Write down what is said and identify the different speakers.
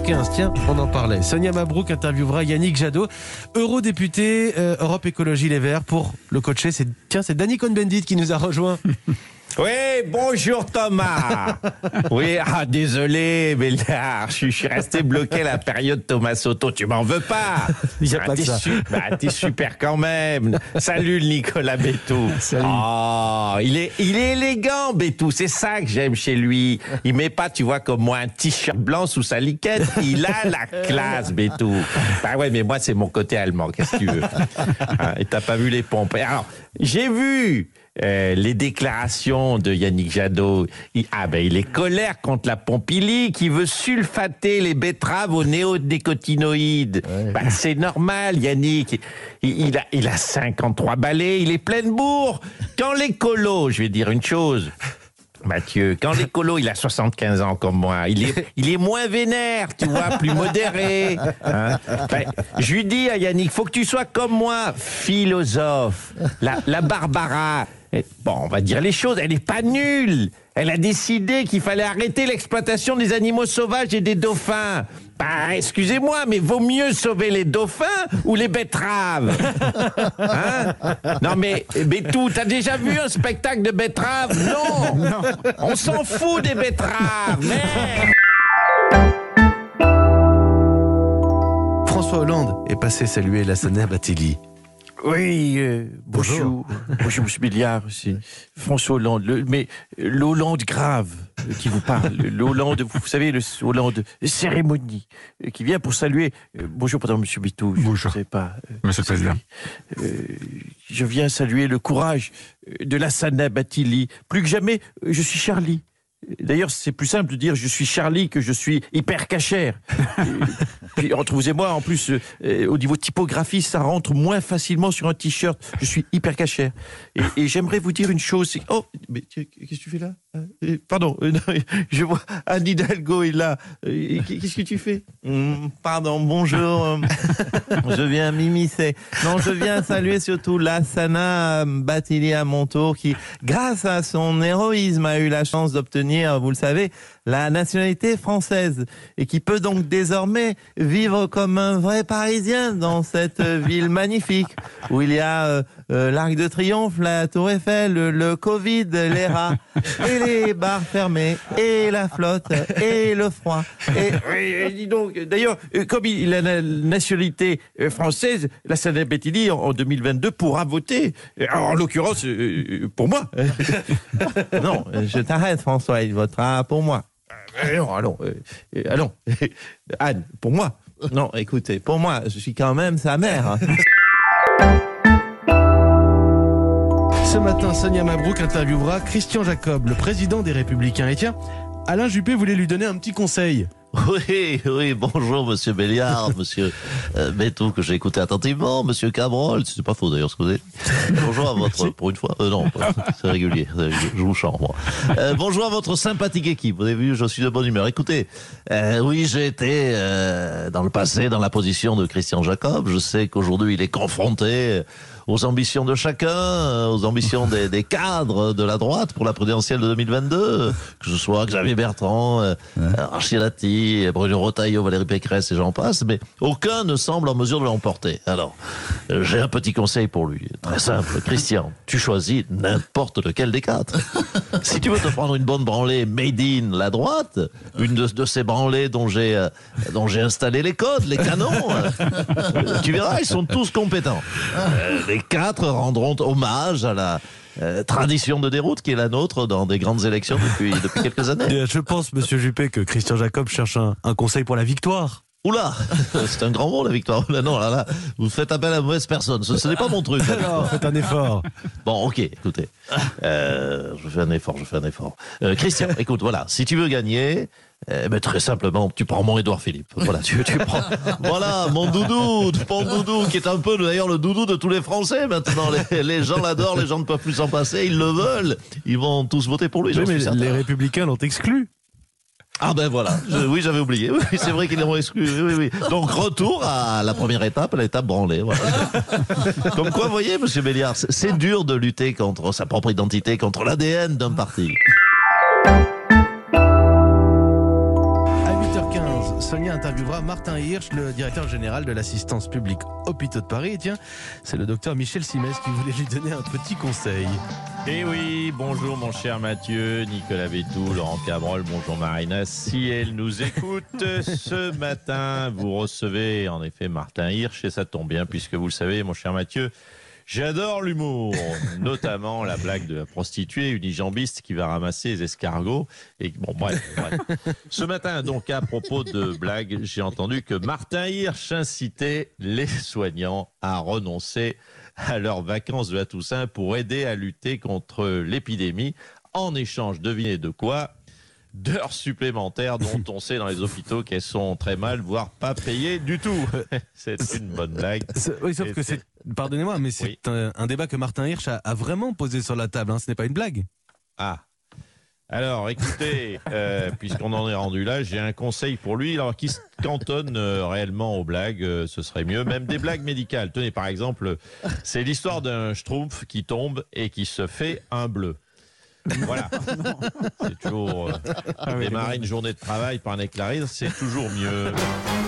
Speaker 1: 8h15, tiens, on en parlait. Sonia Mabrouk interviewera Yannick Jadot, eurodéputé Europe Écologie Les Verts, pour le coacher. C'est Danny Cohn-Bendit qui nous a rejoint.
Speaker 2: Oui, bonjour Thomas. Oui, désolé, Béliard, je suis resté bloqué à la période Thomas Soto. Tu m'en veux pas?
Speaker 1: Il y a pas de ça.
Speaker 2: T'es super quand même. Salut Nicolas Bétou.
Speaker 1: Salut.
Speaker 2: Oh, il est élégant, Bétou. C'est ça que j'aime chez lui. Il met pas, tu vois, comme moi, un t-shirt blanc sous sa liquette. Il a la classe, Bétou. Bah ouais, mais moi, c'est mon côté allemand. Qu'est-ce que tu veux? Et t'as pas vu les pompes. Alors, j'ai vu les déclarations de Yannick Jadot. Il est colère contre la Pompili qui veut sulfater les betteraves aux néonicotinoïdes. Ouais. C'est normal, Yannick. Il a 53 balais, il est plein de bourre. Quand l'écolo, je vais dire une chose, Mathieu, quand l'écolo, il a 75 ans comme moi, il est moins vénère, tu vois, plus modéré. Hein. Je lui dis à Yannick, faut que tu sois comme moi, philosophe. La Barbara, on va dire les choses, elle n'est pas nulle. Elle a décidé qu'il fallait arrêter l'exploitation des animaux sauvages et des dauphins. Excusez-moi, mais vaut mieux sauver les dauphins ou les betteraves? Hein? Non mais tout, t'as déjà vu un spectacle de betteraves? Non. On s'en fout des betteraves.
Speaker 1: François Hollande est passé saluer Lassana Bathily.
Speaker 3: Oui, bonjour. Bonjour, monsieur Béliard, c'est François Hollande. Mais l'Hollande grave qui vous parle, l'Hollande, vous savez, le Hollande cérémonie, qui vient pour saluer. Bonjour, pardon, monsieur Bitou.
Speaker 4: Bonjour.
Speaker 3: Je ne sais pas.
Speaker 4: Monsieur le Président.
Speaker 3: Je viens saluer le courage de Lassana Bathily. Plus que jamais, je suis Charlie. D'ailleurs, c'est plus simple de dire je suis Charlie que je suis hyper cachère. Puis entre vous et moi, en plus, au niveau typographie, ça rentre moins facilement sur un t-shirt. Je suis hyper cachère. Et j'aimerais vous dire une chose. Oh, mais qu'est-ce que tu fais là? Pardon, je vois Anne Hidalgo est là. Qu'est-ce que tu fais?
Speaker 2: Pardon, bonjour. Je viens m'immiscer. Non, je viens saluer surtout Lassana Bathily à mon tour, qui, grâce à son héroïsme, a eu la chance d'obtenir, vous le savez, la nationalité française, et qui peut donc désormais vivre comme un vrai Parisien dans cette ville magnifique où il y a l'Arc de Triomphe, la Tour Eiffel, le Covid, les rats, et les bars fermés, et la flotte, et le froid. Et dis donc, d'ailleurs, comme il a la nationalité française, Lassana Bathily en 2022 pourra voter. En l'occurrence, pour moi. Non, je t'arrête, François, il votera pour moi.
Speaker 3: Allons. Anne, pour moi.
Speaker 2: Non, écoutez, pour moi, je suis quand même sa mère. Hein.
Speaker 1: Ce matin, Sonia Mabrouk interviewera Christian Jacob, le président des Républicains. Et tiens, Alain Juppé voulait lui donner un petit conseil.
Speaker 5: Oui, bonjour monsieur Béliard, monsieur Bétou que j'ai écouté attentivement, monsieur Cabrol, c'est pas faux d'ailleurs ce que vous dites. Bonjour à votre, pour une fois, non, c'est régulier, je vous chante moi. Bonjour à votre sympathique équipe, vous avez vu, je suis de bonne humeur. Écoutez, oui j'ai été dans le passé dans la position de Christian Jacob, je sais qu'aujourd'hui il est confronté aux ambitions de chacun, aux ambitions des cadres de la droite pour la présidentielle de 2022, que ce soit Xavier Bertrand, Rachida Dati, Bruno Retailleau, Valérie Pécresse et j'en passe, mais aucun ne semble en mesure de l'emporter. Alors, j'ai un petit conseil pour lui, très simple. Christian, tu choisis n'importe lequel des quatre. Si tu veux te prendre une bonne branlée made in la droite, une de ces branlées dont j'ai installé les codes, les canons, tu verras, ils sont tous compétents. Les quatre rendront hommage à la tradition de déroute qui est la nôtre dans des grandes élections depuis quelques années.
Speaker 1: Je pense, monsieur Juppé, que Christian Jacob cherche un conseil pour la victoire.
Speaker 5: Oula, c'est un grand mot la victoire. Non, là, vous faites appel à la mauvaise personne. Ce n'est pas mon truc.
Speaker 1: Alors, faites un effort.
Speaker 5: Bon, ok, écoutez. Je fais un effort. Christian, écoute, voilà, si tu veux gagner, très simplement, tu prends mon Édouard Philippe. Voilà, tu prends. Voilà, mon doudou, qui est un peu d'ailleurs le doudou de tous les Français maintenant. Les gens l'adorent, les gens ne peuvent plus s'en passer, ils le veulent. Ils vont tous voter pour lui.
Speaker 1: Oui, mais les Républicains l'ont exclu.
Speaker 5: Ah ben voilà, oui j'avais oublié, oui, c'est vrai qu'ils l'ont exclu, oui. Donc retour à la première étape, l'étape branlée. Voilà. Comme quoi, vous voyez, monsieur Béliard, c'est dur de lutter contre sa propre identité, contre l'ADN d'un parti.
Speaker 1: À 8h15, Sonia interviewera Martin Hirsch, le directeur général de l'assistance publique Hôpitaux de Paris. Et tiens, c'est le docteur Michel Simès qui voulait lui donner un petit conseil.
Speaker 2: Eh oui, bonjour mon cher Mathieu, Nicolas Bétou, Laurent Cabrol, bonjour Marina. Si elle nous écoute ce matin, vous recevez en effet Martin Hirsch et ça tombe bien puisque vous le savez mon cher Mathieu, j'adore l'humour, notamment la blague de la prostituée unijambiste qui va ramasser les escargots. Et bon, bref. Ce matin, donc, à propos de blagues, j'ai entendu que Martin Hirsch incitait les soignants à renoncer à leurs vacances de la Toussaint pour aider à lutter contre l'épidémie. En échange, devinez de quoi ? D'heures supplémentaires dont on sait dans les hôpitaux qu'elles sont très mal, voire pas payées du tout. C'est une bonne blague.
Speaker 1: Oui, sauf que c'est, pardonnez-moi, mais c'est un débat que Martin Hirsch a vraiment posé sur la table. Hein. Ce n'est pas une blague.
Speaker 2: Ah. Alors, écoutez, puisqu'on en est rendu là, j'ai un conseil pour lui. Alors, qui se cantonne réellement aux blagues, ce serait mieux. Même des blagues médicales. Tenez, par exemple, c'est l'histoire d'un schtroumpf qui tombe et qui se fait un bleu. Voilà. C'est toujours démarrer une journée de travail par un éclairage, c'est toujours mieux.